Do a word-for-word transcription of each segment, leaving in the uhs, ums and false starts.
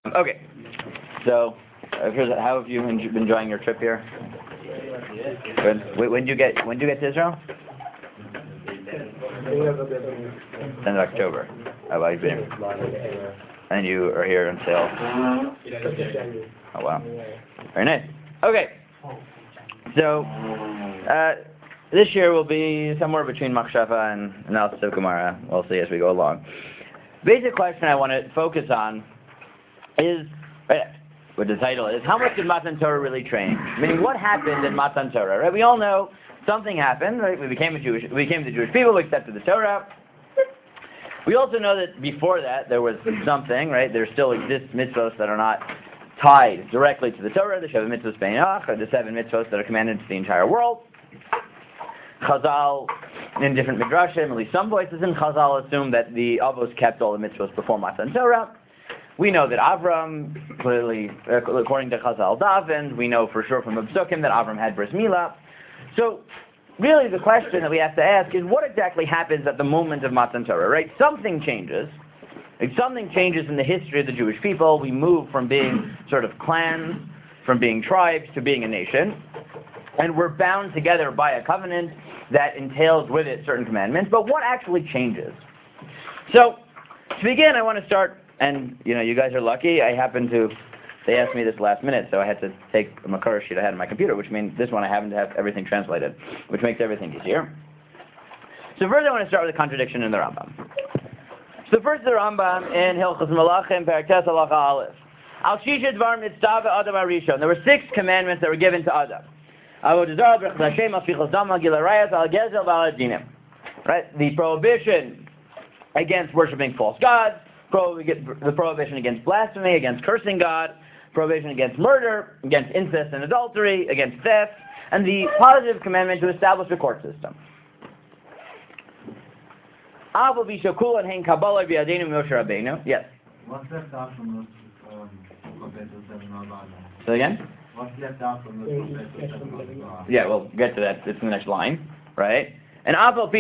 Okay, so uh, here's- how have you been enjoying your trip here? Good. When, when do you get when do you get to Israel? End of October. Oh, well, you've been here. And you are here until. Oh wow, very nice. Okay, so uh, this year will be somewhere between Machshava and analysis of Gemara. We'll see as we go along. Basic question I want to focus on is, right, what the title is, how much did Matan Torah really change? Meaning, what happened in Matan Torah? Right? We all know something happened. Right? We became a Jewish. We became the Jewish people. We accepted the Torah. We also know that before that there was something. Right? There still exists mitzvos that are not tied directly to the Torah. The seven mitzvos Beinach, or the seven mitzvos that are commanded to the entire world. Chazal, in different midrashim, at least some voices in Chazal assume that the Avos kept all the mitzvos before Matan Torah. We know that Avram, clearly, according to Chazal, davened. We know for sure from the Psukim that Avram had bris milah. So, really, the question that we have to ask is, what exactly happens at the moment of Matan Torah? Right? Something changes. Like, something changes in the history of the Jewish people. We move from being sort of clans, from being tribes, to being a nation, and we're bound together by a covenant that entails with it certain commandments. But what actually changes? So, to begin, I want to start. And, you know, you guys are lucky. I happen to, they asked me this last minute, so I had to take a Makara sheet I had on my computer, which means this one I happen to have everything translated, which makes everything easier. So first I want to start with a contradiction in the Rambam. So first the Rambam in Hilchos Melachim, Perek Tes Halacha Aleph. Al Shisha Dvar Mitzvah Adam Arishon. There were six commandments that were given to Adam. Avodah Zarah, B'chas Hashem, Al Fichos Dam, Al Gilui Arayos, Al Gezel, Al Adinim. Right? The prohibition against worshiping false gods, the prohibition against blasphemy, against cursing God, prohibition against murder, against incest and adultery, against theft, and the positive commandment to establish a court system. Yes. What's left out from those um, professors that are not So again? What's left out from those professors that are not Yeah, we'll get to that. It's in the next line, right? And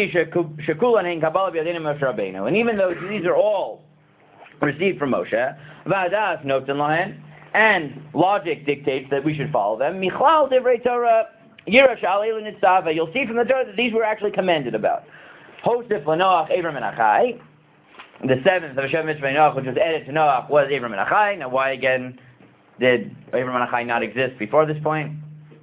and even though these are all received from Moshe, V'adas notes in line, and logic dictates that we should follow them. Michlal divrei Torah, Yirash Aleil Nitzava. You'll see from the Torah that these were actually commanded about. Hosef Lanoach, Avram and Achai. The seventh of Hashem Mitzvah Noach, which was added to Noach, was Avram and Achai. Now, why again did Avram and Achai not exist before this point?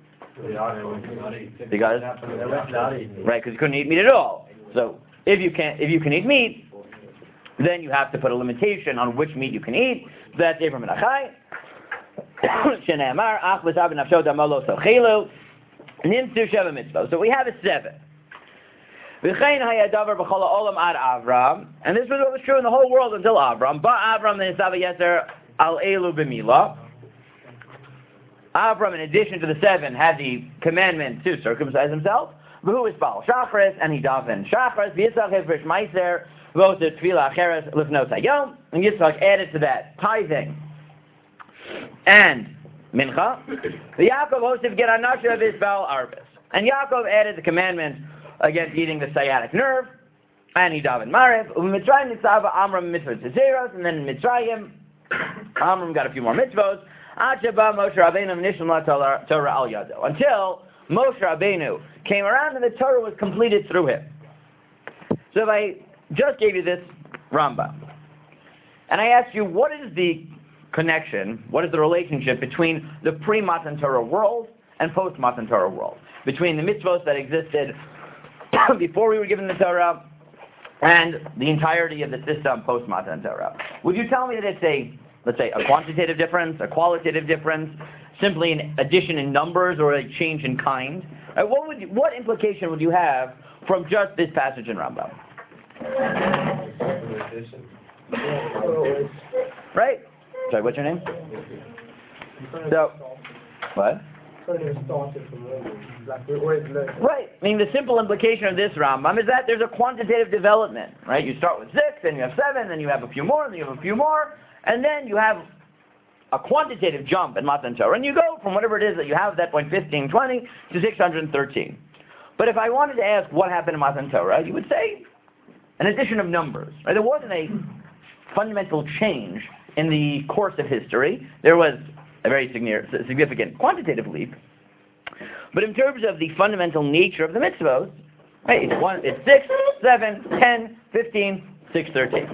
Because right, because you couldn't eat meat at all. So if you can't, if you can eat meat, then you have to put a limitation on which meat you can eat. So that's Avram and Achai. Shene'amar ach v'sav v'nafsho damalo sochelu nimtzu sheva mitzvah. So we have a seven. V'chein hayadavar b'chol ha'olam ad Avram, and this was what was true in the whole world until Avram. Ba Avram the nisav yeser al elu b'milah. Avram, in addition to the seven, had the commandment to circumcise himself. V'hu isbal shachris, and he davened shachris. V'yitzach hifresh meiser. And Yitzchak added to that tithing and mincha. The Yaakov hosted get anasha of Isbal Arvis. And Yaakov added the commandment against eating the sciatic nerve, and he davened Mariv. Mitzrayim Nitzava Amram mitzvah tzeros, and then in Mitzrayim, Amram got a few more mitzvos. Achaba Moshe Rabbeinu Nishma Torah al Yado. Until Moshe Rabbeinu came around and the Torah was completed through him. So if I just gave you this Rambam, and I asked you, what is the connection, what is the relationship between the pre-Matan Torah world and post-Matan Torah world? Between the mitzvos that existed before we were given the Torah and the entirety of the system post-Matan Torah. Would you tell me that it's a, let's say, a quantitative difference, a qualitative difference, simply an addition in numbers, or a change in kind? Uh, what would you, what implication would you have from just this passage in Rambam? Right? Sorry, what's your name? So, what? Right. I mean, the simple implication of this Rambam is that there's a quantitative development, right? You start with six, then you have seven, then you have a few more, then you have a few more, and then you have a quantitative jump in Matan Torah, and you go from whatever it is that you have at that point, fifteen, twenty, to six hundred thirteen. But if I wanted to ask what happened in Matan Torah, you would say an addition of numbers. Right? There wasn't a fundamental change in the course of history, there was a very significant quantitative leap. But in terms of the fundamental nature of the mitzvot, right, it's, one, it's six, seven, ten, fifteen, six, thirteen.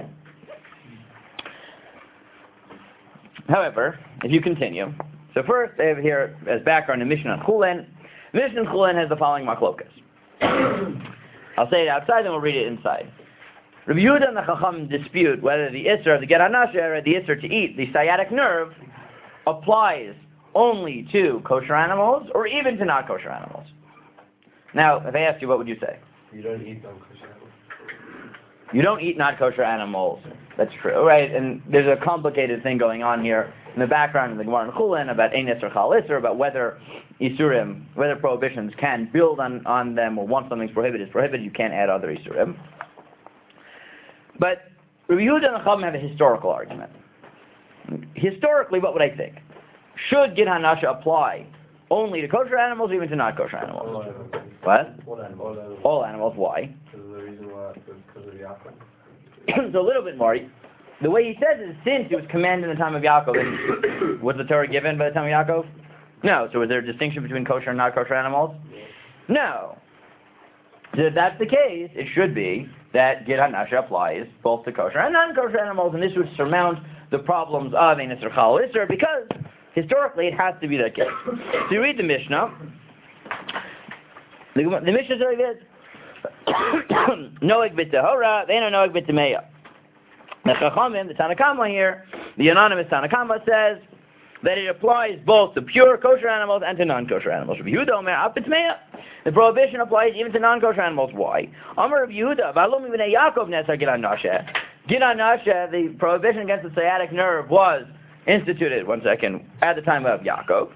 However, if you continue, so first I have here as background the Mishnah Chulin. Mishnah Chulin has the following machlokas. I'll say it outside, then we'll read it inside. Rabbi Yehuda and the Chacham dispute whether the Isser of the Get Hanashe, or the Isser to eat, the sciatic nerve, applies only to kosher animals or even to not kosher animals. Now, if I asked you, what would you say? You don't eat non-kosher animals. You don't eat not kosher animals. That's true, right? And there's a complicated thing going on here in the background of the Gemara and Chulin about ein Isser chal Isser, about whether Isurim, whether prohibitions can build on, on them, or once something's prohibited is prohibited, you can't add other Isurim. But Rabbi Yehuda and the Chacham have a historical argument. Historically, what would I think? Should Gid Hanashe apply only to kosher animals or even to not kosher animals? All animals. What? All animals. All animals. Why? Because of the reason why, because of Yaakov. So a little bit more. The way he says is, since it was commanded in the time of Yaakov, was the Torah given by the time of Yaakov? No. So was there a distinction between kosher and not kosher animals? No. So if that's the case, it should be that Gid Hanashe applies both to kosher and non-kosher animals, and this would surmount the problems of ein Isser chal Isser, because historically it has to be that case. So you read the Mishnah. The, the Mishnah says like this: Noeg b'tehora, ve'eno noeg b'temeya. The Chachamim, the Tanna Kama here, the anonymous Tanna Kama says that it applies both to pure kosher animals and to non-kosher animals. Rabbi Yehuda Omer af b'tmeya. The prohibition applies even to non-kosher animals. Why? Amar Rabbi Yehuda, v'alo mibnei Yaakov nesar Gid Hanashe. Gid Hanashe, the prohibition against the sciatic nerve was instituted, one second, at the time of Yaakov.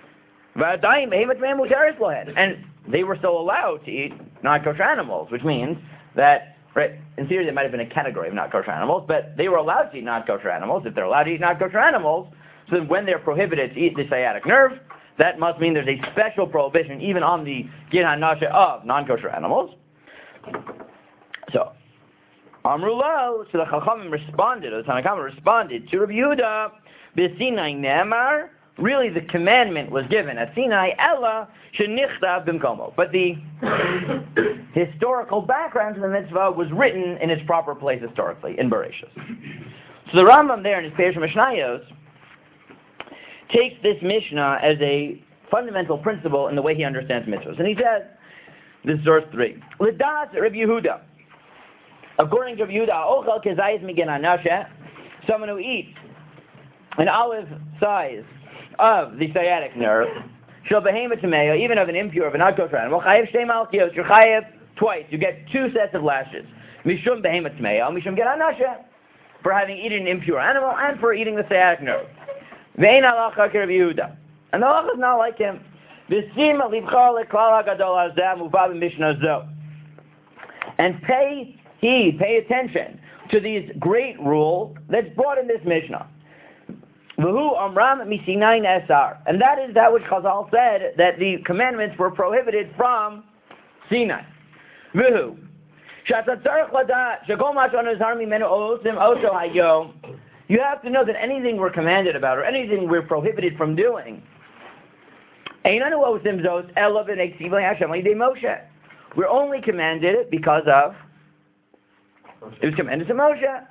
And they were still allowed to eat non-kosher animals, which means that, right, in theory there might have been a category of non-kosher animals, but they were allowed to eat non-kosher animals. If they're allowed to eat non-kosher animals, so then when they're prohibited to eat the sciatic nerve, that must mean there's a special prohibition even on the Gid Hanashe of non-kosher animals. So, Amrullah, so the Chachamim responded, or the Tanna Kama responded to Rabbi Yehuda, B'Sinai Ne'emar, really the commandment was given at Sinai, Ella shenichtav b'mkomo. But the historical background to the mitzvah was written in its proper place historically, in Bereshis. So the Rambam there in his Perush Mishnayos takes this Mishnah as a fundamental principle in the way he understands mitzvahs. And he says, this is verse three, L'das Rabbi Yehuda. According to Rabbi Yehuda, Ochel kezayis migin hanashe, someone who eats an olive size of the sciatic nerve, shall behema tameya, even of an impure, of an not-kosher animal, chayev shtei malkios, you're chayev twice, you get two sets of lashes. Mishum behema tameya, mishum Gid Hanashe, for having eaten an impure animal and for eating the sciatic nerve. Ve'ein halacha k'Rabbi Yehuda, and the halacha is not like him. V'sima libcha leklal hagadol hazeh muvad b'mishnah zo, and pay heed, pay attention to these great rules that's brought in this Mishnah. V'hu amram misinai nesar, and that is that which Chazal said, that the commandments were prohibited from Sinai. V'hu she'ata tzarich ladat shekol ma sh'onazar mimenu osim osho hayo. You have to know that anything we're commanded about, or anything we're prohibited from doing, einanu osim zos ela v'nei tzivlei Hashem l'yidei Moshe. We're only commanded it because of, it was commanded to Moshe.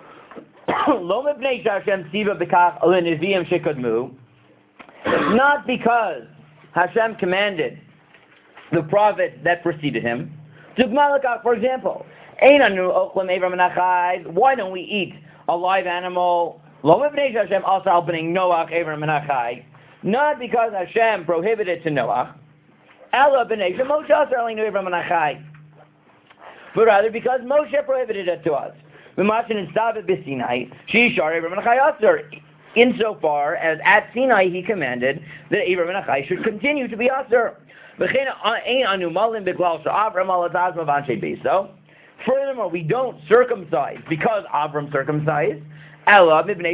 Not because Hashem commanded the prophet that preceded him. For example, why don't we eat a live animal? Not because Hashem prohibited to Noach, but rather because Moshe prohibited it to us. Insofar as at Sinai he commanded that Abraham and Achai should continue to be Asur. So, furthermore, we don't circumcise because Avram circumcised. But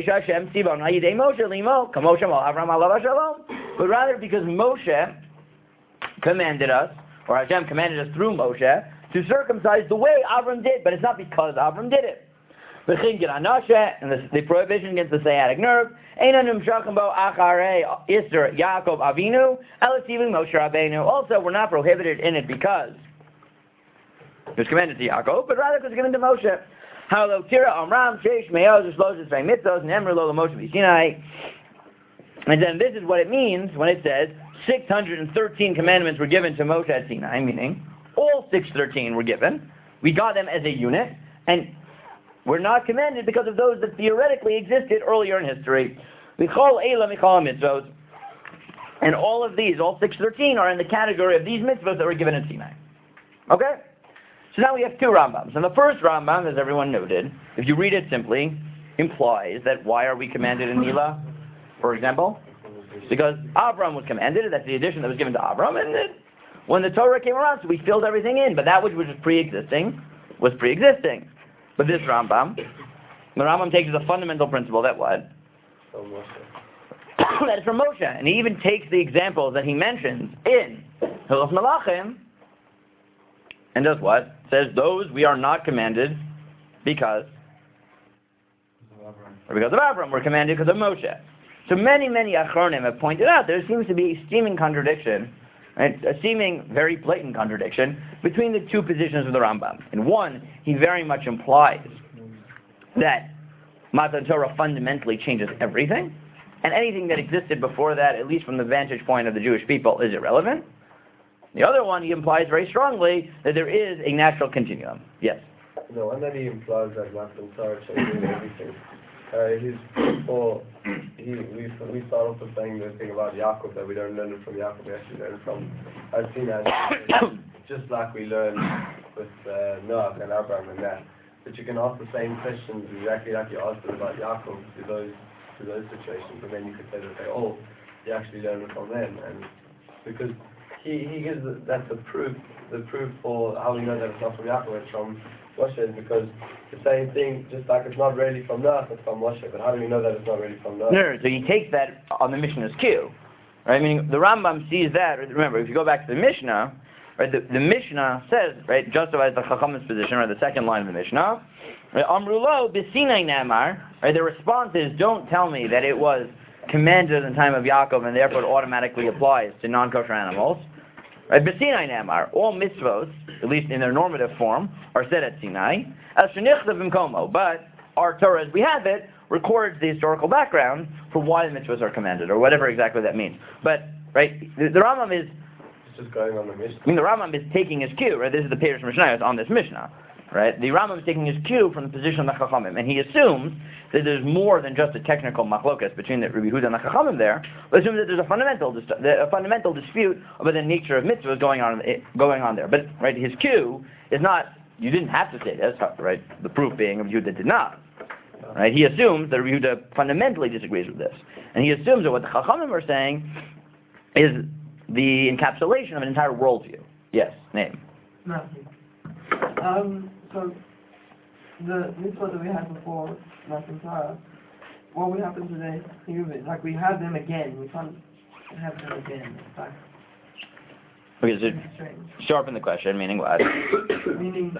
rather because Moshe commanded us, or Hashem commanded us through Moshe, to circumcise the way Avram did, but it's not because Avram did it. And the, the prohibition against the sciatic nerve. Also, we're not prohibited in it because it was commanded to Yaakov, but rather because it was given to Moshe. And then this is what it means when it says six hundred thirteen commandments were given to Moshe at Sinai, meaning all six hundred thirteen were given. We got them as a unit, and we're not commanded because of those that theoretically existed earlier in history. And all of these, all six hundred thirteen, are in the category of these mitzvahs that were given at Sinai. Okay? So now we have two Rambams. And the first Rambam, as everyone noted, if you read it simply, implies that why are we commanded in Milah, for example? Because Avram was commanded, that's the addition that was given to Avram, and it, when the Torah came around, so we filled everything in, but that which was pre-existing was pre-existing. But this Rambam, the Rambam takes as a fundamental principle that what? That is from Moshe. And he even takes the examples that he mentions in Hilchos Melachim, and does what? Says those we are not commanded because or because of Avram. We're commanded because of Moshe. So many, many Achronim have pointed out there seems to be a seeming contradiction, right? A seeming very blatant contradiction between the two positions of the Rambam. In one, he very much implies that Matan Torah fundamentally changes everything, and anything that existed before that, at least from the vantage point of the Jewish people, is irrelevant. The other one, he implies very strongly that there is a natural continuum. Yes? The one that he implies that Matan Torah changes everything. Uh, he's, or he, we, we start off with saying the thing about Yaakov, that we don't learn it from Yaakov, we actually learn it from Asinai, just like we learn with uh, Noah and Abraham and that. But you can ask the same questions exactly like you asked about Yaakov to those to those situations, and then you could say that they all you actually learn it from them, and because he he gives the, that's the proof the proof for how we know that it's not from Yaakov, it's from Moshe, is because the same thing, just like it's not really from Noah, it's from Moshe. But how do we know that it's not really from Noah? No, no, so he takes that on the Mishnah's cue, right? I mean, the Rambam sees that. Remember, if you go back to the Mishnah, right, the, the Mishnah says, right, justifies the Chacham's position, right, the second line of the Mishnah. Amrulo b'sinai namar, right? The response is, don't tell me that it was commanded in the time of Yaakov and therefore it automatically applies to non-kosher animals. Right, b'sinai namar, all mitzvos, at least in their normative form, are said at Sinai. As shenichtav b'mkomo, but our Torah, as we have it, records the historical background for why the mitzvos are commanded, or whatever exactly that means. But right, the, the Rambam is it's just going on the Mishnah. I mean, the Rambam is taking his cue. Right, this is the Peirush Mishnayos on this Mishnah. Right, the Rambam is taking his cue from the position of the Chachamim, and he assumes that there's more than just a technical machlokas between the Rabbi Yehuda and the Chachamim there, but assumes that there's a fundamental dis- a fundamental dispute about the nature of mitzvahs going on going on there. But right, his cue is not. You didn't have to say this, right? The proof being Rabbi Yehuda did not. Right, he assumes that Rabbi Yehuda fundamentally disagrees with this, and he assumes that what the Chachamim are saying is the encapsulation of an entire worldview. Yes, name. Nothing. Um. So, the mitzvah that we had before Matan Torah, what would happen today? Like, we have them again. We can't have them again. It's like, okay, so sharpen the question, meaning what? meaning,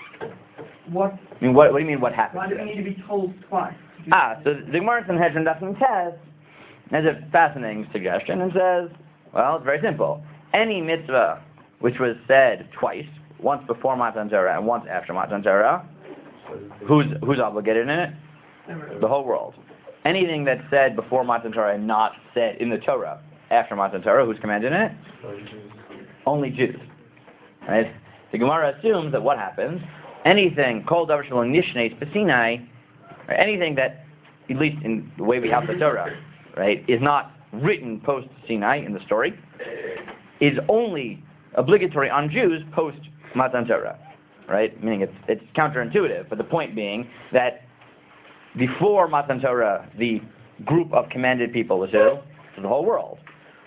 what? I mean, what, what do you mean, what happened? Why do we need to be told twice? Ah, so the Gemara in Sanhedrin Daf Tes has a fascinating suggestion and says, well, it's very simple. Any mitzvah which was said twice, once before Matan Torah and once after Matan Torah, who's who's obligated in it? The whole world. Anything that's said before Matan Torah and not said in the Torah after Matan Torah, who's commanded in it? Only Jews. Right? The Gemara assumes that what happens, anything called davar shelo nishnes b'Sinai, anything that, at least in the way we have the Torah, right, is not written post Sinai in the story, is only obligatory on Jews post Matan Torah, right? Meaning it's it's counterintuitive, but the point being that before Matan Torah, the group of commanded people is who? To the whole world.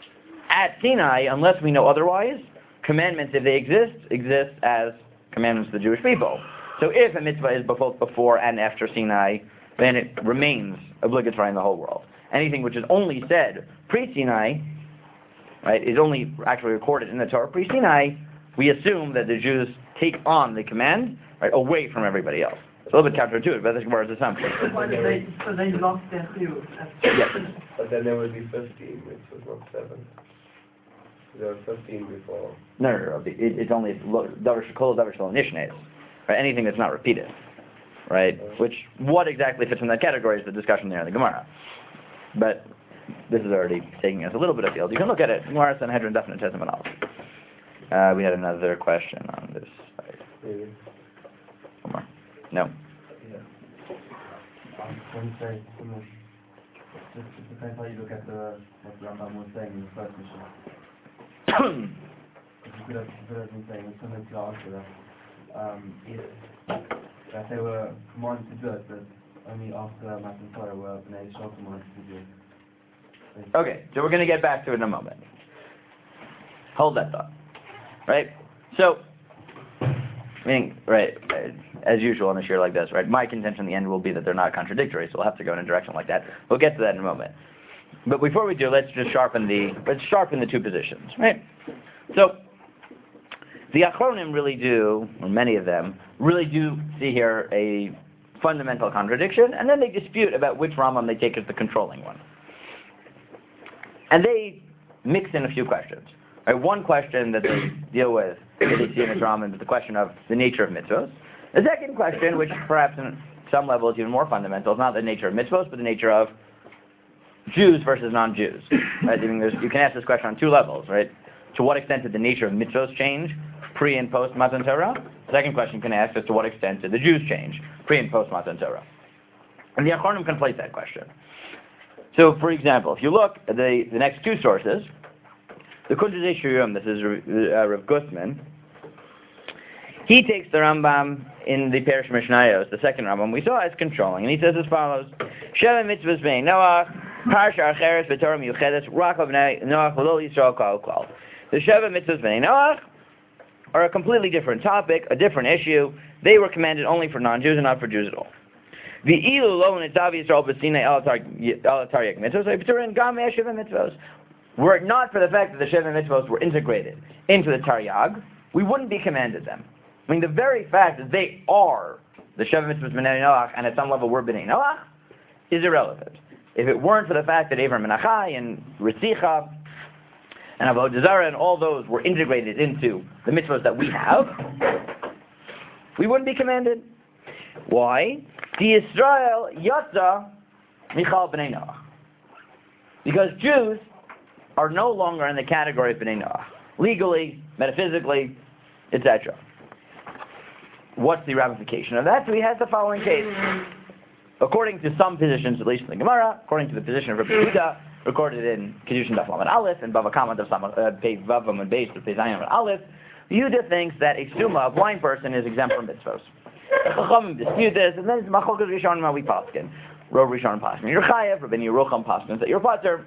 At Sinai, unless we know otherwise, commandments, if they exist, exist as commandments to the Jewish people. So if a mitzvah is both before and after Sinai, then it remains obligatory in the whole world. Anything which is only said pre-Sinai, right, is only actually recorded in the Torah pre-Sinai, we assume that the Jews take on the command, right, away from everybody else. It's a little bit counterintuitive, but that's Gemara's assumption. Why did they, so they lost their two. Yes. But then there would be fifteen, which was not seven. There were fifteen before. No, no, no. It, it's only davar shekol davar shel nishnes, right? Anything that's not repeated, right? Which what exactly fits in that category is the discussion there in the Gemara. But this is already taking us a little bit afield. You can look at it. Gemara Sanhedrin definite testament of. Uh, we had another question on this side. Really? One more. No. Yeah. I was going to say, similar, just it depends how you look at the, what Rambam was saying in the first mission. If you could have, you could have been saying, it's similar to your answer that, um, if, that they were commanded to do it, but only after Matan Torah were Bnei Yisrael commanded to do it. Okay, so we're going to get back to it in a moment. Hold that thought. Right? So, meaning, right, as usual in a shir like this, right, my contention in the end will be that they're not contradictory, so we'll have to go in a direction like that. We'll get to that in a moment. But before we do, let's just sharpen the, let's sharpen the two positions, right? So, the Achronim really do, or many of them, really do see here a fundamental contradiction, and then they dispute about which Rambam they take as the controlling one. And they mix in a few questions. Right, one question that they deal with, that they see in this Rambam, is the question of the nature of mitzvos. The second question, which perhaps in some level is even more fundamental, is not the nature of mitzvos, but the nature of Jews versus non-Jews. Right? I mean, there's, you can ask this question on two levels, right? To what extent did the nature of mitzvos change pre and post Matan Torah? The second question you can ask is to what extent did the Jews change pre and post Matan Torah? And the Achronim conflate that question. So, for example, if you look at the, the next two sources, the Kuntzei Shurim, this is uh, Rav Gustman, he takes the Rambam in the Perish Mishnayos, the second Rambam we saw, as controlling, and he says as follows: Sheva mitzvahs b'nei Noach, parsha acheres b'torah miyuchedes, rak b'nei Noach v'lo Yisrael kol kol. The Sheva mitzvahs b'nei Noach are a completely different topic, a different issue. They were commanded only for non-Jews and not for Jews at all. The ilu lo nitzav Yisrael b'sinei al taryag mitzvahs, b'turin gam Sheva mitzvahs. Were it not for the fact that the Sheva mitzvahs were integrated into the Taryag, we wouldn't be commanded them. I mean, the very fact that they are the Sheva mitzvahs b'nei Noach, and at some level were b'nei Noach, is irrelevant. If it weren't for the fact that Avram and Achai and Ritzicha and Avodah Zarah and all those were integrated into the mitzvahs that we have, we wouldn't be commanded. Why? The Israel Yatza Michal b'nei Noach. Because Jews are no longer in the category of B'nai Noach, legally, metaphysically, et cetera. What's the ramification of that? So he has the following case. According to some positions, at least in the Gemara, according to the position of Rabbi Yehuda, recorded in Kedushin Daf Lamed Aleph, and Bava Kama Daf Pei Vav Amud Beis Pei Zayin Amud Aleph, Yehuda thinks that a summa, a blind person, is exempt from mitzvos. The Chachamim dispute this, and then it's Machlokes Rishonim Mavi Paskin. Rov Rishonim Paskin, you're Chayev, Rabbi Yerucham Paskin, that you're Pater.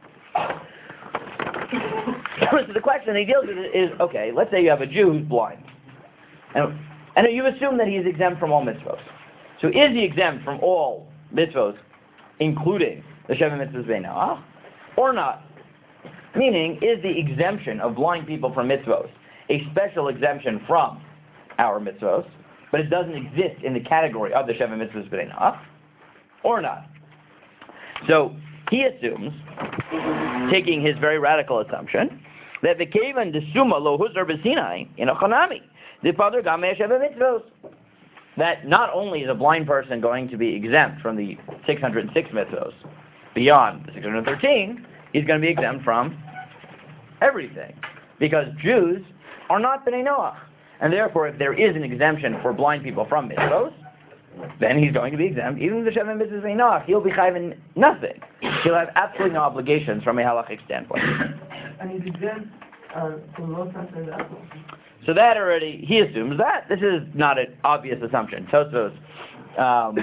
So the question he deals with is, okay, let's say you have a Jew who's blind, and, and you assume that he is exempt from all mitzvos. So is he exempt from all mitzvos, including the Sheva mitzvahs b'nei Noach, or not? Meaning, is the exemption of blind people from mitzvos a special exemption from our mitzvos, but it doesn't exist in the category of the Sheva mitzvahs b'nei Noach, or not? So he assumes, taking his very radical assumption, that the Kevan de Summa lo huzar b'Sinai in a Chanami, the Father Gamei Sheva mitzvos, that not only is a blind person going to be exempt from the six hundred six mitzvos beyond the six hundred thirteen, he's going to be exempt from everything, because Jews are not B'nai Noach, and therefore, if there is an exemption for blind people from mitzvos, then he's going to be exempt. Even if the Sheva mitzvahs b'nei Noach, he'll be chayv nothing. He'll have absolutely no obligations from a halachic standpoint. And he's exempt uh, from most and apples. So that already, he assumes that. This is not an obvious assumption. Tosfos um,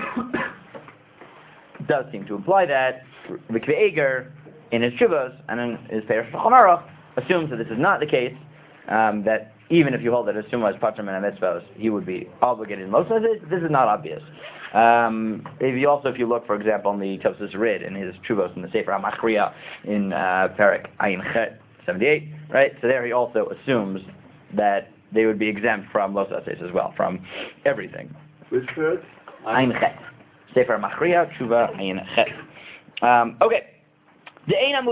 does seem to imply that. Mikveh Eger, in his Shuvos and in his Perish Shulchan Aruch, assumes that this is not the case, um, that even if you hold that a Summa is Patrim and a Mitzvahs, he would be obligated in most of it. This is not obvious. Um, if you also, if you look, for example, in the Tosfos Rid, in his Shuvos, in the Sefer HaMachriya, in uh, Perek Ayin Chet seventy-eight, right? So there he also assumes that they would be exempt from Los Ases as well, from everything. Which verse? Ein Chet. Sefer Machriya, Tshuva, Ein Chet. Um, okay. Because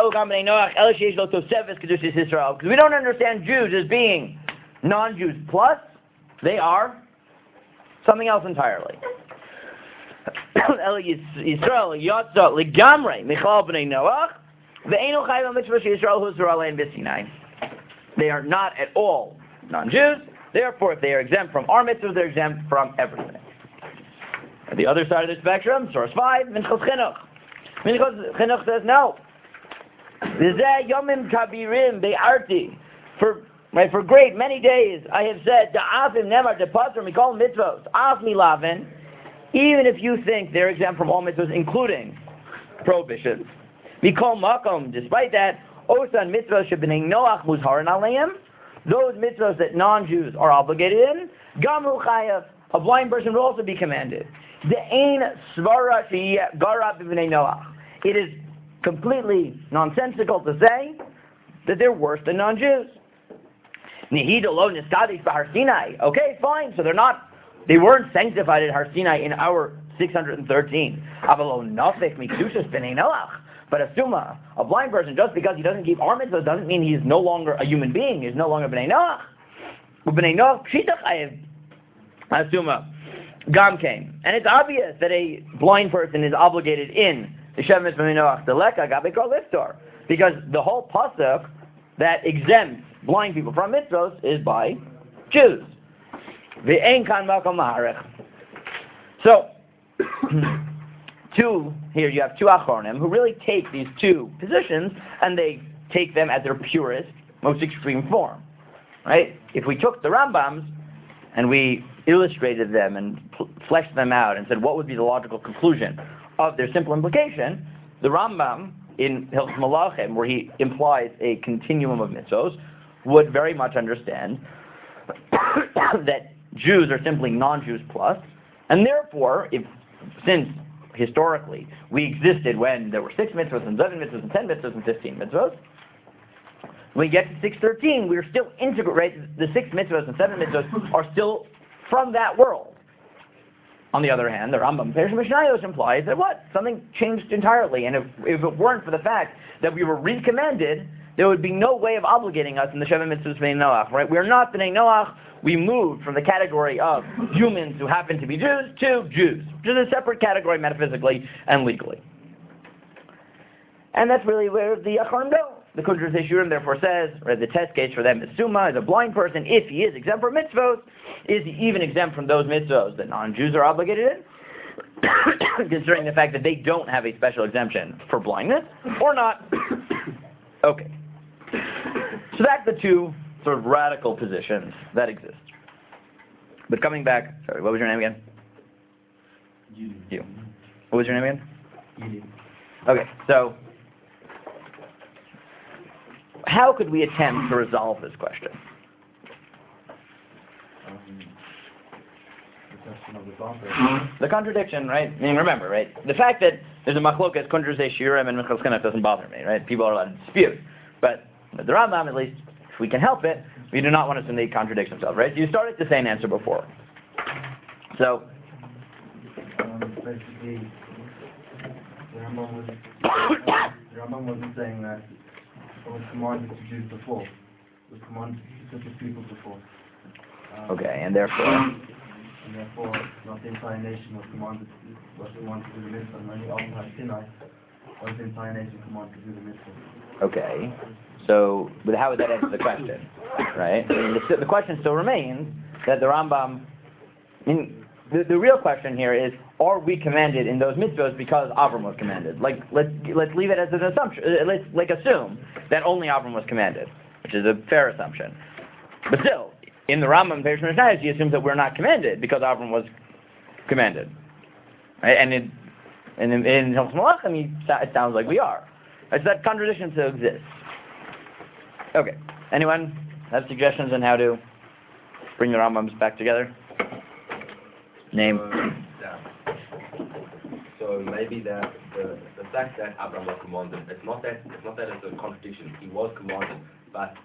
we don't understand Jews as being non-Jews plus, they are something else entirely. They are not at all non-Jews. Therefore, if they are exempt from our mitzvahs, they're exempt from everything. At the other side of the spectrum, source five, Minchas Chinuch. Minchas Chinuch says no. For right, for great many days I have said, Da'afim nemar depatrim mikol mitzvos, af milavin, even if you think they're exempt from all mitzvahs, including prohibitions. Mikol makom, despite that, osan mitzvahs shebnei Noach muzharin aleim, those mitzvahs that non-Jews are obligated in, gamu chayav, a blind person will also be commanded. De'ein svara gara b'bnei Noach. It is completely nonsensical to say that they're worse than non-Jews. Okay, fine. So they're not, they weren't sanctified at Har Sinai in our six hundred thirteen. But asuma, a blind person, just because he doesn't keep our mitzvahs doesn't mean he's no longer a human being. He's no longer B'nai Noach. B'nai Noach pshita chayev. Asuma, Gam came, and it's obvious that a blind person is obligated in the Shem Mitzvah Noach Deleka Gabe Kol Liftor, because the whole pasuk that exempts blind people from mitzvahs is by Jews. Ve'ein kan makom laharech. So, two here you have two achronim who really take these two positions and they take them at their purest, most extreme form. Right? If we took the Rambams and we illustrated them and fleshed them out and said what would be the logical conclusion of their simple implication, the Rambam in Hilchos Malachim, where he implies a continuum of mitzvos, would very much understand that Jews are simply non-Jews plus, and therefore, if since historically we existed when there were six mitzvahs and seven mitzvahs and ten mitzvahs and fifteen mitzvahs, when we get to six thirteen, we're still integrated. The six mitzvahs and seven mitzvahs are still from that world. On the other hand, the Rambam Perush Mishnayos implies that what? Something changed entirely, and if, if it weren't for the fact that we were recommanded, there would be no way of obligating us in the Sheva Mitzvahs B'nai Noach, right? We are not B'nai Noach. We moved from the category of humans who happen to be Jews to Jews, which is a separate category metaphysically and legally. And that's really where the Achronim go. The Kuntres Yeshurim therefore says, right, the test case for them is Summa, is a blind person, if he is exempt from mitzvot, is he even exempt from those mitzvot that non-Jews are obligated in? Considering the fact that they don't have a special exemption for blindness, or not? Okay. So that's the two sort of radical positions that exist. But coming back, sorry, what was your name again? You. You. What was your name again? You. Okay, so how could we attempt to resolve this question? Um, the question of the Bumper. The contradiction, right? I mean, remember, right? The fact that there's a machlokas, Kuntres Yeshurim, and Minchas Chinuch doesn't bother me, right? People are allowed to dispute. But the Rambam, at least, if we can help it, we do not want us to contradict themselves, right? So you started the same answer before. So, Um, basically, the Rambam wasn't, the Rambam wasn't saying that it was commanded to Jews before. It was commanded to such people before. Um, okay, and therefore, And therefore, not the entire nation was commanded to, was commanded to do the mitzvah, and only after Har Sinai was the entire nation commanded to do the mitzvah. okay. So, but how would that answer the question, right? I mean, the, the question still remains that the Rambam, I mean, the, the real question here is, are we commanded in those mitzvahs because Avram was commanded? Like, let's let's leave it as an assumption. Uh, Let's like assume that only Avram was commanded, which is a fair assumption. But still, in the Rambam Perush Mishnayos, he assumes that we're not commanded because Avram was commanded, right? And in and in, in Hilchos Malachim, he, it sounds like we are. Right, so that contradiction still exists. Okay. Anyone have suggestions on how to bring the Rambams back together? Name. Uh, yeah. So maybe that the, the fact that Abraham was commanded, it's not that it's not that it's a contradiction. He was commanded, but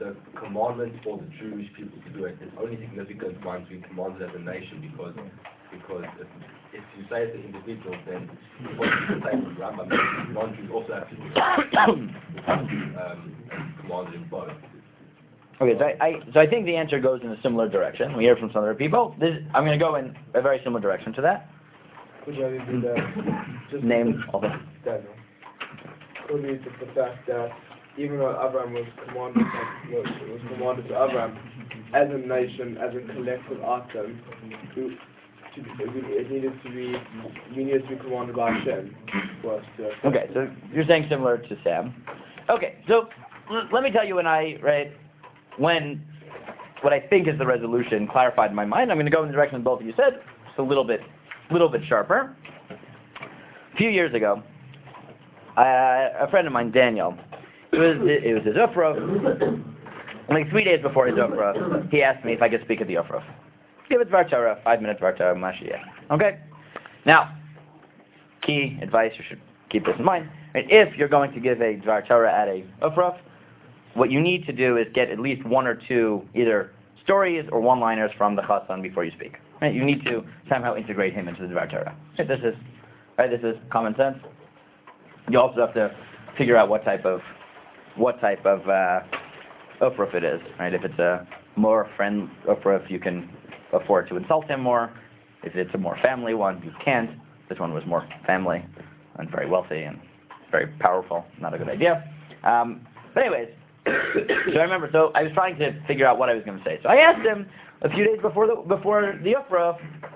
the commandment for the Jewish people to do it is only significant once we command it as a nation, because because if, if you say it to individuals, then what you can say to Rambam, non-Jews also have to do it. um, commanded in both. Okay, so I, I so I think the answer goes in a similar direction. We hear from some other people. This, I'm going to go in a very similar direction to that. Could you only do that? Just Name all the. Daniel. Could we the fact that even though Abraham was commanded, was, was commanded to Abraham, as a nation, as a collective item, to, to, it needed to be, we needed to be commanded by Hashem for us to. Okay, so you're saying similar to Sam. Okay, so l- let me tell you when I right when what I think is the resolution clarified in my mind. I'm going to go in the direction both of you said, just a little bit, little bit sharper. A few years ago, uh, a friend of mine, Daniel, it was it was his Ufra. Like three days before his Ufra, he asked me if I could speak at the Ufra. Give it Dvar Torah, five minutes Dvar Torah, Mashiach. Okay? Now, key advice, you should keep this in mind. Right? If you're going to give a Dvar Torah at a Ufra, what you need to do is get at least one or two either stories or one-liners from the Chassan before you speak. Right? You need to somehow integrate him into the Dvar Torah. Right? This is right. This is common sense. You also have to figure out what type of what type of uh, Ufruf it is. Right? If it's a more friend Ufruf, you can afford to insult him more. If it's a more family one, you can't. This one was more family and very wealthy and very powerful. Not a good idea. Um, but anyways. So I remember, so I was trying to figure out what I was going to say. So I asked him a few days before the before the Ufra,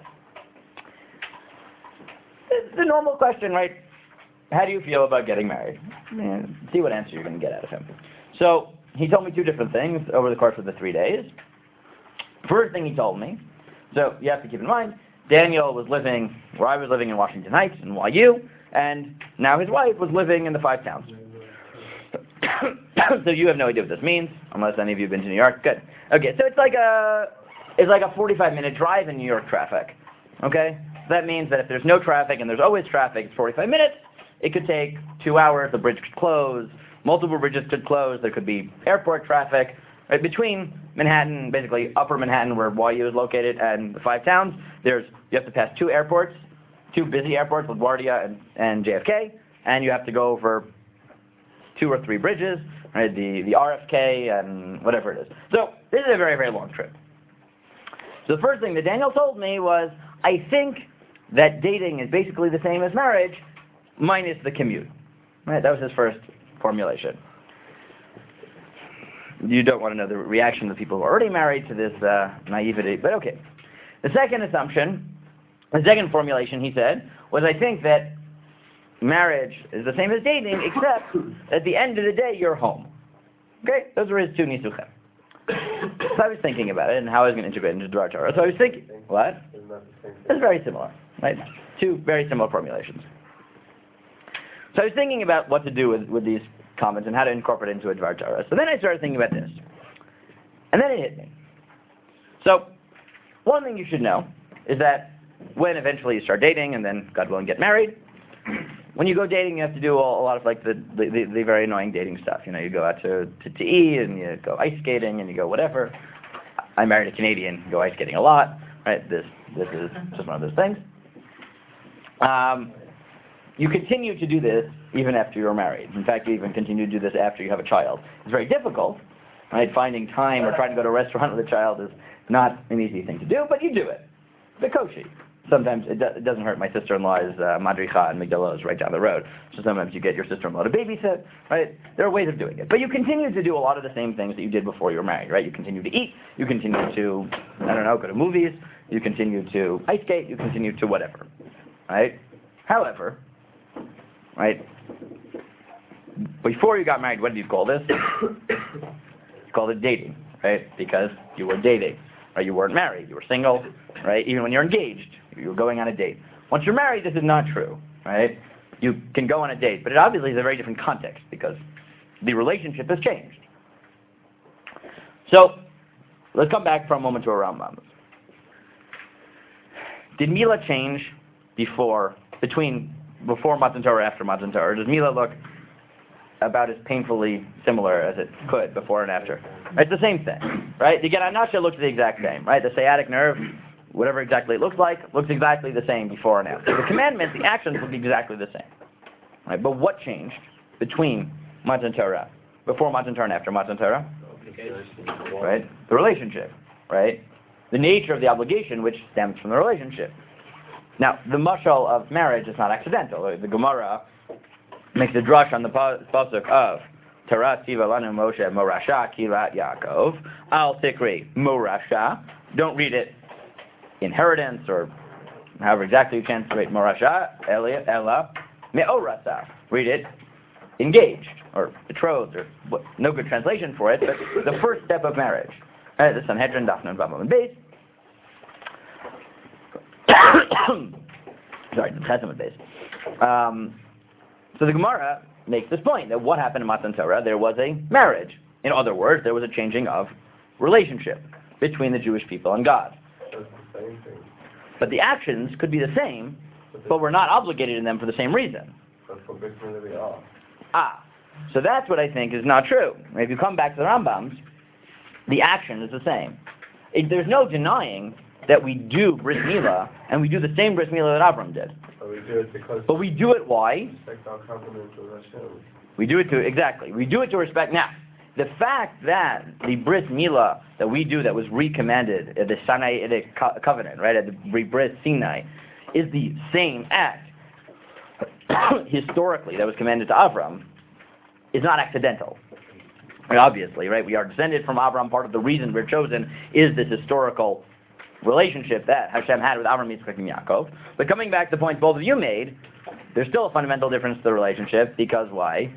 the, the normal question, right? How do you feel about getting married? Yeah, see what answer you're going to get out of him. So he told me two different things over the course of the three days. First thing he told me, so you have to keep in mind, Daniel was living where I was living in Washington Heights in Y U, and now his wife was living in the Five Towns. So you have no idea what this means, unless any of you have been to New York. Good. Okay, so it's like a it's like a forty-five minute drive in New York traffic. Okay? So that means that if there's no traffic, and there's always traffic, it's forty-five minutes. It could take two hours, the bridge could close, multiple bridges could close, there could be airport traffic. Right? Between Manhattan, basically upper Manhattan where Y U is located, and the Five Towns, there's you have to pass two airports, two busy airports, LaGuardia and, and J F K, and you have to go over two or three bridges, right? The the R F K and whatever it is. So this is a very, very long trip. So the first thing that Daniel told me was, I think that dating is basically the same as marriage, minus the commute. Right? That was his first formulation. You don't want to know the reaction of the people who are already married to this uh, naivety, but okay. The second assumption, the second formulation, he said, was I think that marriage is the same as dating, except at the end of the day, you're home. Okay? Those were his two nisuchem. So I was thinking about it and how I was going to integrate it into Dvar Torah. So I was thinking, what? Isn't that the same thing? It's very similar, right? Two very similar formulations. So I was thinking about what to do with, with these comments and how to incorporate it into a Dvar Torah. So then I started thinking about this. And then it hit me. So, one thing you should know is that when eventually you start dating and then, God willing, get married, when you go dating, you have to do all, a lot of like the, the, the, the very annoying dating stuff. You know, you go out to, to, to eat and you go ice skating and you go whatever. I married a Canadian, go ice skating a lot, right? This this is just one of those things. Um, you continue to do this even after you're married. In fact, you even continue to do this after you have a child. It's very difficult, right? Finding time or trying to go to a restaurant with a child is not an easy thing to do, but you do it. The kosher. Sometimes it, do, it doesn't hurt. My sister-in-law is uh, Madricha and Migdal Oz right down the road. So sometimes you get your sister-in-law to babysit, right? There are ways of doing it. But you continue to do a lot of the same things that you did before you were married, right? You continue to eat. You continue to, I don't know, go to movies. You continue to ice skate. You continue to whatever, right? However, right, before you got married, what did you call this? You called it dating, right? Because you were dating, right? You weren't married. You were single, right? Even when you're engaged, you were going on a date. Once you're married, this is not true, right? You can go on a date, but it obviously is a very different context because the relationship has changed. So, let's come back for a moment to a Rambam. Did Mila change before, between, before Matan Torah, after Matan Torah? Or does Mila look about as painfully similar as it could before and after. It's the same thing, right? The Get Anasha looks the exact same, right? The sciatic nerve, whatever exactly it looks like, looks exactly the same before and after. The commandments, the actions look exactly the same, right? But what changed between Matan Torah, before Matan Torah and after Matan Torah? Right? The relationship, right? The nature of the obligation, which stems from the relationship. Now, the mashal of marriage is not accidental. The Gemara makes a drush on the pasuk of Torah tiva lanu Moshe morasha kirat Yaakov al tikri morasha. Don't read it inheritance or however exactly you translate morasha ella me'orasa. Read it engaged or betrothed or what, no good translation for it, but the first step of marriage. Uh, the Sanhedrin Daf Nun Vav Amud Beis. Sorry, the Chesed Beis. Um, so the Gemara makes this point that what happened in Matan Torah, there was a marriage. In other words, there was a changing of relationship between the Jewish people and God. That's the same thing. But the actions could be the same, but we're not obligated in them for the same reason. But for Bitcoin, they are. Ah, so that's what I think is not true. If you come back to the Rambams, the action is the same. It, there's no denying that we do Bris Milah, and we do the same Bris Milah that Avram did. But we do it because But we do it why? respect our covenant with Hashem. We do it to, exactly, we do it to respect. Now, the fact that the Bris Milah that we do that was recommanded at the Sinai the co- covenant, right, at the Bris Sinai, is the same act, historically, that was commanded to Avram, is not accidental. Right, obviously, right, we are descended from Avram. Part of the reason we're chosen is this historical relationship that Hashem had with Avram, Yitzchak, and Yaakov. But coming back to the points both of you made, there's still a fundamental difference to the relationship, because why?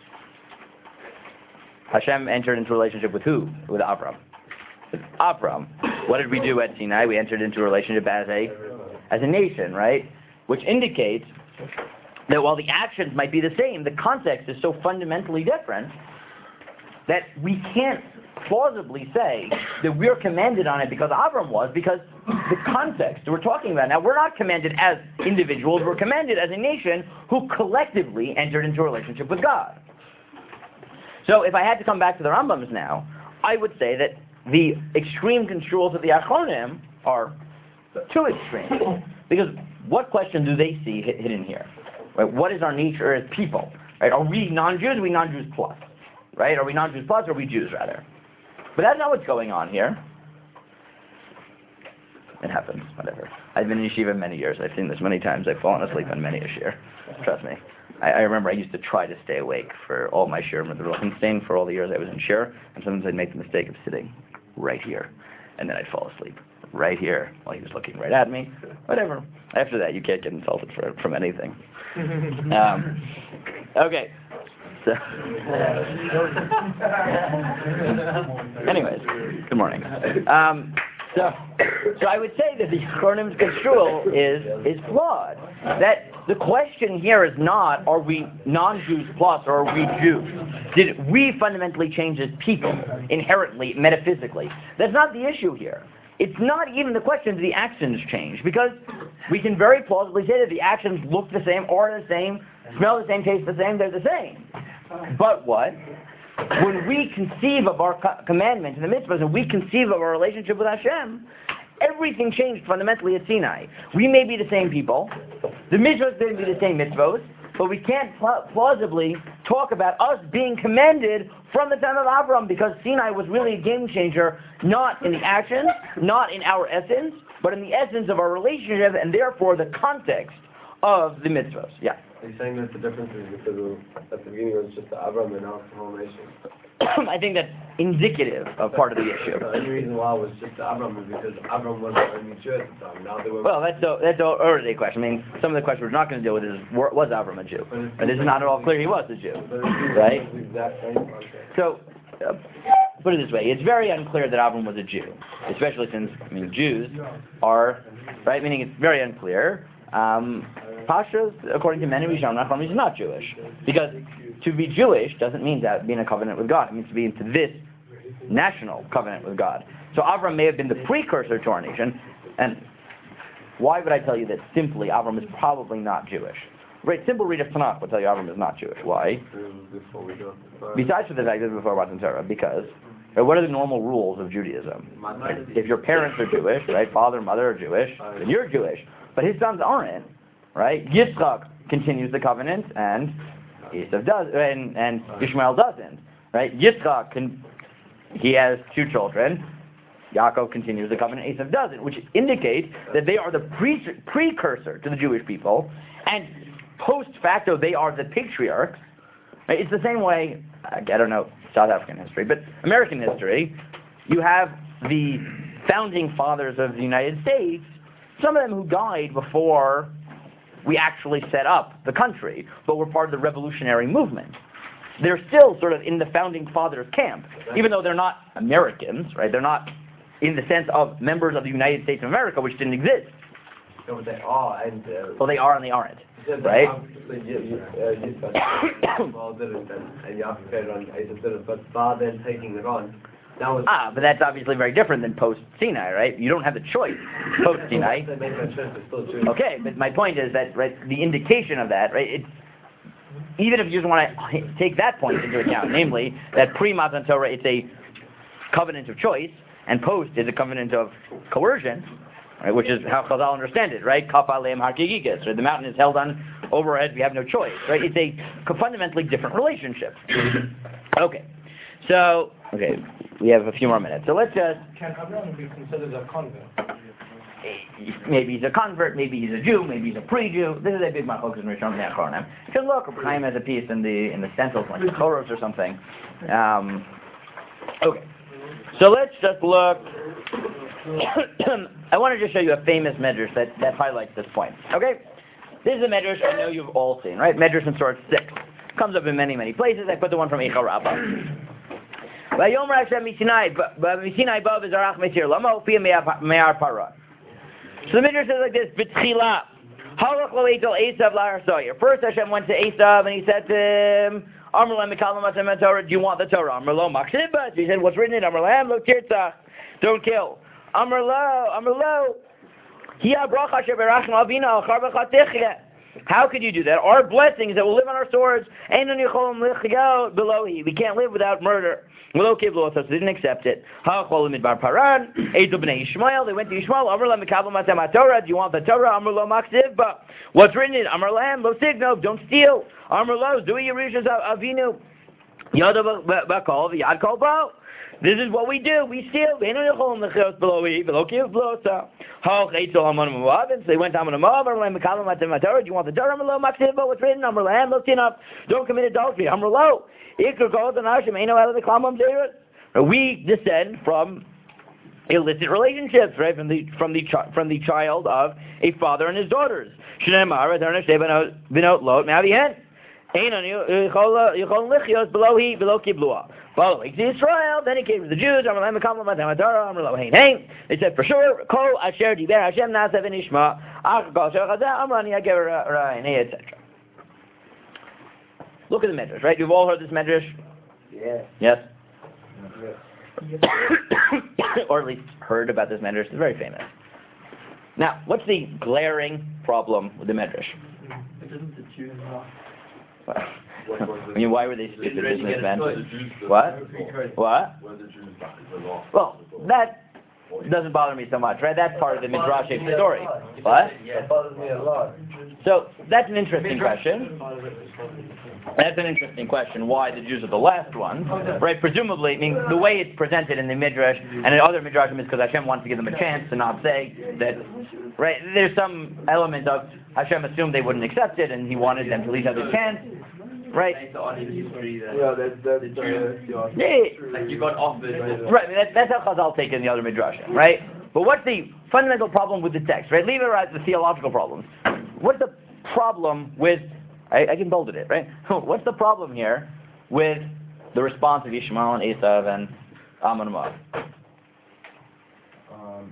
Hashem entered into a relationship with who? With Avram. With Avram. What did we do at Sinai? We entered into a relationship as a as a nation, right? Which indicates that while the actions might be the same, the context is so fundamentally different that we can't plausibly say that we're commanded on it because Avram was, because the context we're talking about now, we're not commanded as individuals, we're commanded as a nation who collectively entered into a relationship with God. So if I had to come back to the Rambams now, I would say that the extreme construals of the Achronim are too extreme. Because what question do they see hid- hidden here? Right? What is our nature as people? Right? Are we non-Jews or are we non-Jews plus? Right? Are we non-Jews plus or are we Jews rather? But that's not what's going on here. It happens, whatever. I've been in yeshiva many years. I've seen this many times. I've fallen asleep on many a shir. Trust me. I, I remember I used to try to stay awake for all my shir with the Rochenstein for all the years I was in shir, and sometimes I'd make the mistake of sitting right here, and then I'd fall asleep right here while he was looking right at me. Whatever. After that, you can't get insulted for, from anything. Um, okay. So, anyways, good morning. Um, so, so I would say that the Chronim's construal is is flawed. That the question here is not, are we non-Jews plus or are we Jews? Did we fundamentally change as people, inherently, metaphysically? That's not the issue here. It's not even the question, do the actions change? Because we can very plausibly say that the actions look the same, are the same, smell the same, taste the same, they're the same. But what? When we conceive of our co- commandments and the mitzvahs, and we conceive of our relationship with Hashem, everything changed fundamentally at Sinai. We may be the same people, the mitzvahs may be the same mitzvahs, but we can't pl- plausibly talk about us being commanded from the time of Avram, because Sinai was really a game changer, not in the actions, not in our essence, but in the essence of our relationship, and therefore the context of the mitzvahs. Yeah. Are you saying that the difference is because of, at the beginning it was just the Avram and now it's the whole nation? I think that's indicative of part of the issue. The only reason why it was just the Avram is because Avram was the only Jew at the time. Now they were. Well, that's a, that's already a question. I mean, some of the questions we're not going to deal with is, was Avram a Jew? But it's not at all clear he was a Jew, right? The exact same concept. So, uh, put it this way, it's very unclear that Avram was a Jew, especially since, I mean, Jews are, right, meaning it's very unclear. Um, Pashas, according to many Rishonim, Achronim, is not Jewish. Because to be Jewish doesn't mean to be in a covenant with God. It means to be into this national covenant with God. So Avram may have been the precursor to our nation. And why would I tell you that simply Avram is probably not Jewish? right, simple read of Tanakh will tell you Avram is not Jewish. Why? Before we go to Besides for the fact that it's before Matan Torah, because right, what are the normal rules of Judaism? If your parents are Jewish, right, father and mother are Jewish, then you're Jewish. But his sons aren't, right? Yitzchak continues the covenant, and Esav does, and, and Ishmael doesn't, right? Yitzchak can, he has two children. Yaakov continues the covenant, Esav doesn't, which indicates that they are the pre- precursor to the Jewish people, and post facto they are the patriarchs. Right? It's the same way, I don't know South African history, but American history, you have the founding fathers of the United States, some of them who died before we actually set up the country, but were part of the revolutionary movement. They're still sort of in the founding fathers camp, even though they're not Americans, right? They're not in the sense of members of the United States of America, which didn't exist. No, but they are, and uh, Well, they are and they aren't, yeah, they right? are, but you, you, uh, you said Paul did it, and, and Yaakov carried on, Esav did it, but Bar then taking it on, that was... Ah, but that's obviously very different than post-Sinai, right? You don't have the choice post-Sinai. They make that choice, they're still Jewish. Okay, but my point is that, right, the indication of that, right, it's, even if you just want to take that point into account, namely, that pre-Matan Torah, it's a covenant of choice, and post is a covenant of coercion, right, which is how Chazal understand it, right? Kaf aleim har kigigas, right? The mountain is held on over our heads, we have no choice, right? It's a fundamentally different relationship. Okay, so, okay, we have a few more minutes. So let's just... Can Abraham be considered a convert? Maybe he's a convert, maybe he's a Jew, maybe he's a pre-Jew. This is a big machlokas in Rishon Ne'achronim. You can look, Reb Chaim has a piece in the in the stencils, like the Choros or something. Um, okay, so let's just look. I want to just show you a famous medrash that, that highlights this point. Okay, this is a medrash I know you've all seen, right? Medrash in Surah six. Comes up in many, many places. I put the one from Eicha Rabbah. Vayomer Hashem miSinai, miSinai Bav V'zarach Metir Lama Ufiya Me'ar Parah. So the Midrash says like this: B'tchila, halach lo eitel Esav la'ar Sawyer. First Hashem went to Esav and he said to him, Amar lo mikalam atem Torah. Do you want the Torah? Amar lo machshibah. He said, what's written in Amar lo lo tirtzach. Don't kill. Amar lo, Amar lo. Hiya bracha asher berachnu avina al charbach tichya. How could you do that? Our blessings that will live on our swords. Einon yicholim lichgal belohi. We can't live without murder. Lo kiblu, so they didn't accept it. Ha'achol midbar paran. Eizu b'nei Ishmael. They went to Ishmael. Amar la mikabel matem Torah. Do you want the Torah? Amar lo maksiv. But what's written in Amar lahem lo signov. Don't steal. Amar lo do yerusha avinu. Yad b'kol v'yad kol bo. This is what we do. We steal. They went to Ammon and Moab. So they went to Ammon and Moab. Do you want the Torah? Amar maksiv. But what's written? Amar lahem lo tinaf. Don't commit adultery. Amar lo. We descend from illicit relationships, right? From the from the chi- from the child of a father and his daughters. Following to Israel, then he came to the Jews. They said for sure, et cetera. Look at the medrash, right? You've all heard this medrash? Yeah. Yes? Or at least heard about this medrash. It's very famous. Now, what's the glaring problem with the medrash? It doesn't the Jews not. I mean, why were they stupid businessmen? What? What? Well, that doesn't bother me so much, right? That's part of the Midrashic story. What? That bothers me a lot. So, that's an interesting question. That's an interesting question, why the Jews are the last ones, right? Presumably, I mean, the way it's presented in the Midrash and in other Midrashim is because Hashem wants to give them a chance to not say that, right? There's some element of Hashem assumed they wouldn't accept it and he wanted them to at least have a chance, right? Yeah, that's, that's, uh, yeah. Yeah. Like you got offered. Right, I mean, that, that's how Chazal take in the other Midrashim, right? But what's the fundamental problem with the text, right? Leave it right, the theological problems. What's the problem with, I, I can bold it, right? What's the problem here with the response of Ishmael and Esav and Ammon and Moab? Um,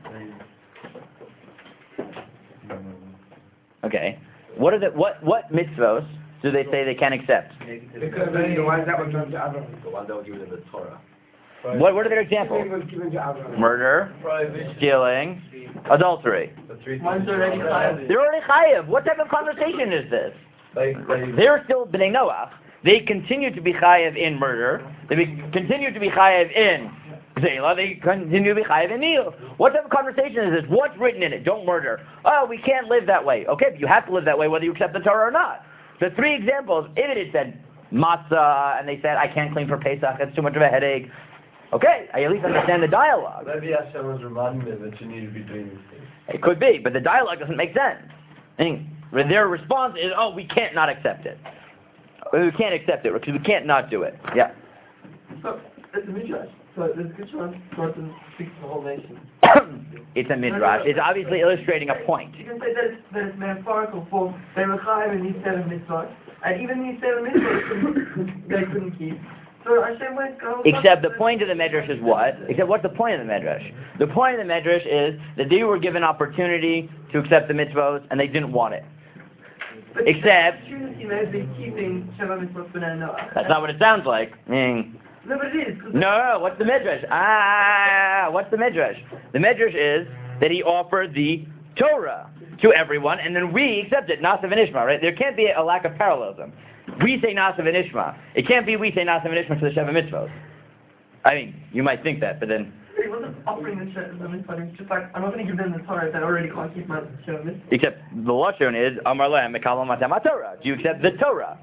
they, Okay. What are the, what, what mitzvos do they say they can't accept? Because then the ones that were given to Abraham. The one that was given in the Torah. What, what are their examples? It was given to Abraham. Murder, stealing, adultery. Mine's already five. They're already chayav. What type of conversation is this? They, they, They're still B'nai Noach. They continue to be chayev in murder. They be, continue to be chayev in Zela. They continue to be chayev in Nil. What type of conversation is this? What's written in it? Don't murder. Oh, we can't live that way. Okay, but you have to live that way whether you accept the Torah or not. The three examples, if it had said matzah, and they said, I can't clean for Pesach, it's too much of a headache. Okay, I at least understand the dialogue. maybe Hashem was reminding them that you need to be doing these things. It could be, but the dialogue doesn't make sense. I mean, their response is, oh, we can't not accept it. We can't accept it because we can't not do it. Yeah. So, it's a midrash. So, there's a good chance God doesn't speak to the whole nation. It's a midrash. It's obviously illustrating a point. You can say that it's, that it's metaphorical for they were chayav in these seven mitzvot, and even these seven mitzvot couldn't- they couldn't keep. So Hashem went go. Except the point of the medrash is what? Except what's the point of the medrash? The point of the medrash is that they were given opportunity to accept the mitzvot and they didn't want it. But Except opportunity may be keeping seven mitzvot b'nai Noach. that's not what it sounds like. I mean, No, but it is. 'cause no, what's the midrash? Ah, what's the midrash? The midrash is that he offered the Torah to everyone, and then we accept it, Nasav and Ishma, right? There can't be a lack of parallelism. We say Nasav and Ishma. It can't be we say Nasav and Ishma to the Sheva Mitzvot. I mean, you might think that, but then, He wasn't offering the Sheva mitzvot. He was just like, I'm not going to give them the Torah if I already can't keep my Sheva mitzvot. except the Lashon is, Amar Lehem Mekalam Matam HaTorah. Do you accept the Torah?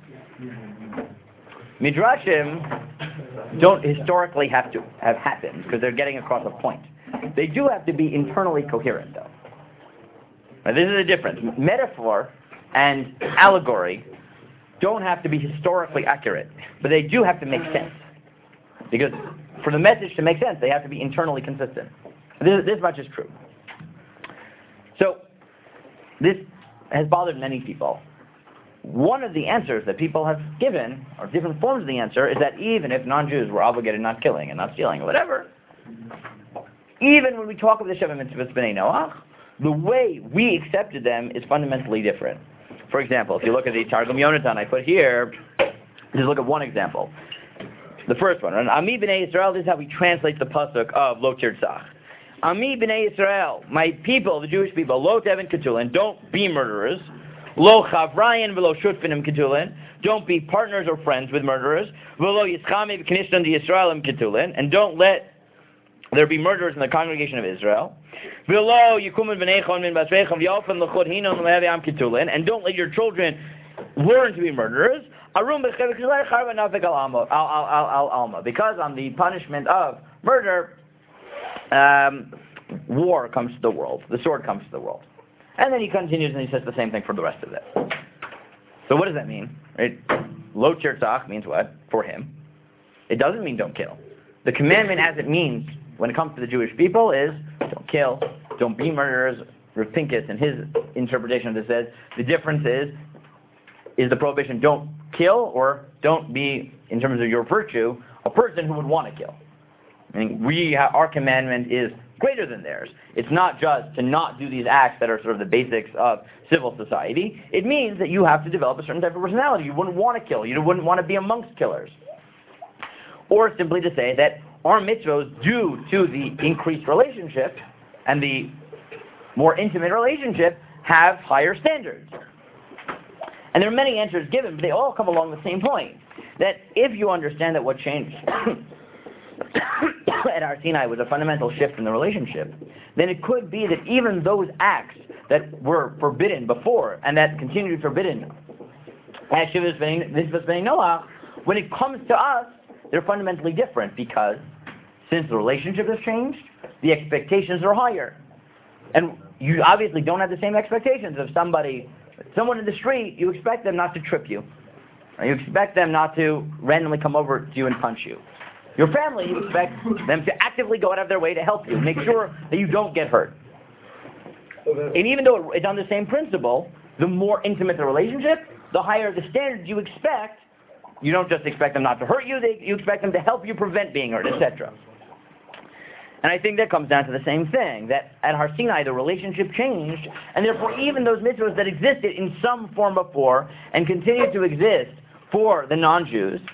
Midrashim don't historically have to have happened because they're getting across a point. They do have to be internally coherent, though. Now, this is the difference. Metaphor and allegory don't have to be historically accurate, but they do have to make sense. Because for the message to make sense, they have to be internally consistent. This, this much is true. So, this has bothered many people. One of the answers that people have given, or different forms of the answer, is that even if non-Jews were obligated not killing and not stealing or whatever, even when we talk of the Sheva Mitzvot B'nai Noach, the way we accepted them is fundamentally different. For example, if you look at the Targum Yonatan I put here, just look at one example. The first one, Ami B'nai Yisrael, this is how we translate the pasuk of Lo Tirtzach. Ami B'nai Yisrael, my people, the Jewish people, Lo Tevin Ketulin, don't be murderers. Lo Chavrayin v'lo Shutfinim Ketulin, don't be partners or friends with murderers. V'lo Yischami v'Knishtan Yisraelim Ketulin, and don't let there be murderers in the congregation of Israel. V'lo Yikumin v'neichon min basreichem v'yofen l'chod hinon l'me'aviam Ketulin, and don't let your children learn to be murderers. Arum b'chevik z'lei charva nafik al alma, al al al alma, because on the punishment of murder, um, war comes to the world. The sword comes to the world. And then he continues and he says the same thing for the rest of it. So what does that mean? Right? Lo tirtzach means what? For him. It doesn't mean don't kill. The commandment as it means when it comes to the Jewish people is don't kill, don't be murderers. Rav Pinkus, in his interpretation of this, says the difference is, is the prohibition don't kill or don't be, in terms of your virtue, a person who would want to kill. I mean, we have, our commandment is greater than theirs. It's not just to not do these acts that are sort of the basics of civil society. It means that you have to develop a certain type of personality. You wouldn't want to kill. You wouldn't want to be amongst killers. Or simply to say that our mitzvahs, due to the increased relationship and the more intimate relationship, have higher standards. And there are many answers given, but they all come along the same point. That if you understand that what changed at Har Sinai was a fundamental shift in the relationship, then it could be that even those acts that were forbidden before and that continue to be forbidden at Shivas B'nai Noach, when it comes to us, they're fundamentally different because since the relationship has changed, the expectations are higher. And you obviously don't have the same expectations of somebody, someone in the street. You expect them not to trip you. You expect them not to randomly come over to you and punch you. Your family, you expect them to actively go out of their way to help you, make sure that you don't get hurt. And even though it's on the same principle, the more intimate the relationship, the higher the standards you expect. You don't just expect them not to hurt you, they, you expect them to help you prevent being hurt, et cetera. And I think that comes down to the same thing, that at Har Sinai the relationship changed, and therefore even those mitzvahs that existed in some form before and continue to exist for the non-Jews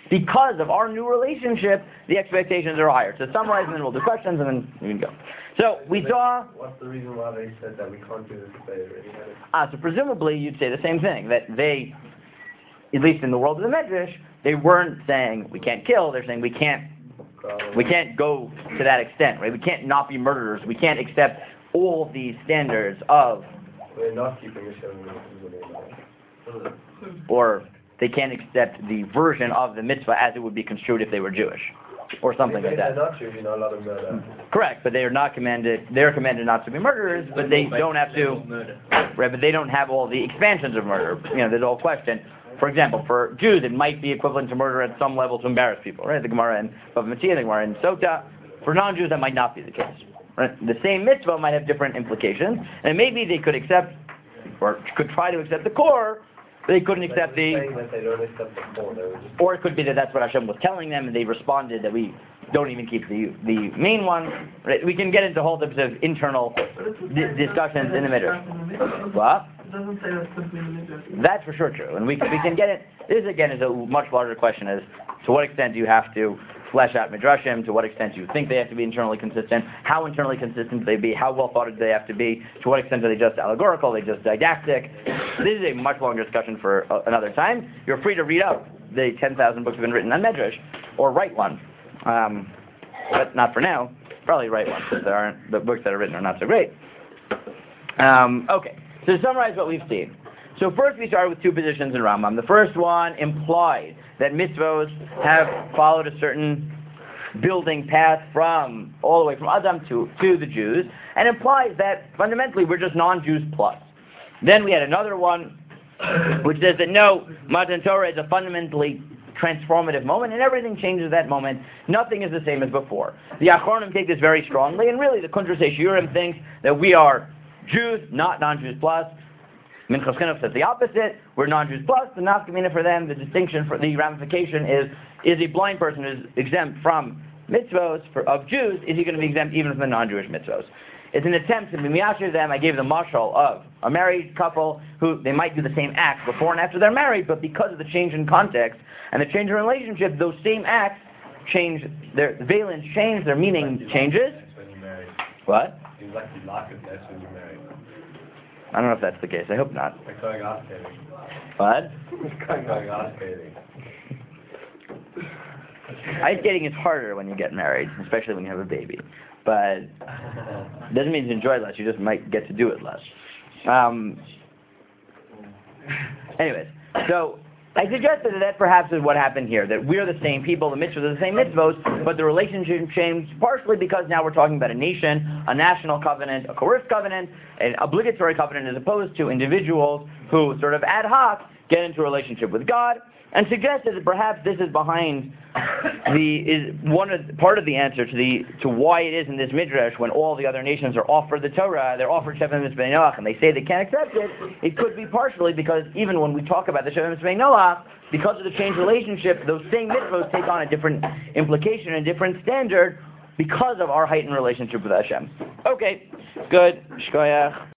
because of our new relationship, the expectations are higher. So summarize, and then we'll do questions, and then we can go. So we saw. What's the reason why they said that we can't do this if they already had it? Ah, so presumably you'd say the same thing, that they, at least in the world of the Medrash, they weren't saying we can't kill. They're saying we can't. We can't go to that extent, right? We can't not be murderers. We can't accept all of these standards of. We're not keeping the seven mitzvahs. Or they can't accept the version of the mitzvah as it would be construed if they were Jewish, or something like that. They're not Jews, you're not allowed to murder. Correct, but they are not commanded. They're commanded not to be murderers, but they don't have to. Right, but they don't have all the expansions of murder. You know, there's a whole question. For example, for Jews, it might be equivalent to murder at some level to embarrass people. Right, the Gemara in Bava Metzia, the Gemara in Sota. For non-Jews, that might not be the case. Right, the same mitzvah might have different implications, and maybe they could accept, or could try to accept the core. They couldn't accept the, Saying that they don't accept the core, they were just or it could be that that's what Hashem was telling them, and they responded that we don't even keep the the main one. Right? We can get into whole types of internal di- discussions in the middle. What? It doesn't say that's simply in the middle. That's for sure true, and we we can get it. This again is a much larger question: as to what extent do you have to flesh out midrashim? To what extent do you think they have to be internally consistent? How internally consistent do they be? How well thought out do they have to be? To what extent are they just allegorical? Are they just didactic? This is a much longer discussion for uh, another time. You're free to read up the ten thousand books that have been written on midrash, or write one, um, but not for now. Probably write one because there aren't the books that are written are not so great. Um, okay, so to summarize what we've seen. So first we started with two positions in Rambam. The first one implied that mitzvos have followed a certain building path from all the way from Adam to, to the Jews, and implies that fundamentally we're just non-Jews plus. Then we had another one which says that no, Matan Torah is a fundamentally transformative moment, and everything changes at that moment. Nothing is the same as before. The Achronim take this very strongly, and really the Kuntres Shiurim thinks that we are Jews, not non-Jews plus. Minchas Chinuch says the opposite. We're non-Jews plus. The nafkamina for them, the distinction for the ramification is: is a blind person who's exempt from mitzvos for, of Jews? Is he going to be exempt even from the non-Jewish mitzvos? It's an attempt to be miyashir them. I gave the mashal of a married couple who they might do the same acts before and after they're married, but because of the change in context and the change in relationship, those same acts change, their valence change, their meaning changes. when you married. What? Seems like you like it less when you married. I don't know if that's the case. I hope not. Like going ice skating. What? It's kind of going ice skating. Ice skating is harder when you get married, especially when you have a baby. But it doesn't mean you enjoy it less. You just might get to do it less. Um, anyways, so I suggested that that perhaps is what happened here, that we're the same people, the mitzvahs are the same mitzvahs, but the relationship changed partially because now we're talking about a nation, a national covenant, a coerced covenant, an obligatory covenant, as opposed to individuals who sort of ad hoc get into a relationship with God, and suggested that perhaps this is behind the is one of part of the answer to the to why it is in this midrash when all the other nations are offered the Torah, they're offered Sheva Mitzvah Noach, and they say they can't accept it. It could be partially because even when we talk about the Sheva Mitzvah Noach, because of the changed relationship, those same mitzvahs take on a different implication, a different standard, because of our heightened relationship with Hashem. Okay, good. Shkoyach.